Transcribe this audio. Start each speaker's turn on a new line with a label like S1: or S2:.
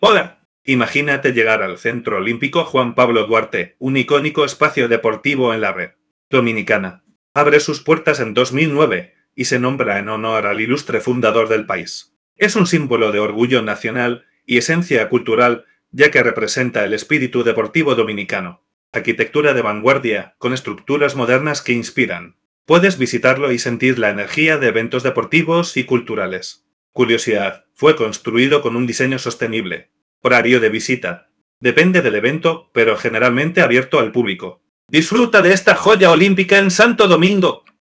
S1: Hola. Imagínate llegar al Centro Olímpico Juan Pablo Duarte, un icónico espacio deportivo en la red dominicana. Abre sus puertas en 2009 y se nombra en honor al ilustre fundador del país. Es un símbolo de orgullo nacional y esencia cultural, ya que representa el espíritu deportivo dominicano. Arquitectura de vanguardia, con estructuras modernas que inspiran. Puedes visitarlo y sentir la energía de eventos deportivos y culturales. Curiosidad: fue construido con un diseño sostenible. Horario de visita: depende del evento, pero generalmente abierto al público. Disfruta de esta joya olímpica en Santo Domingo.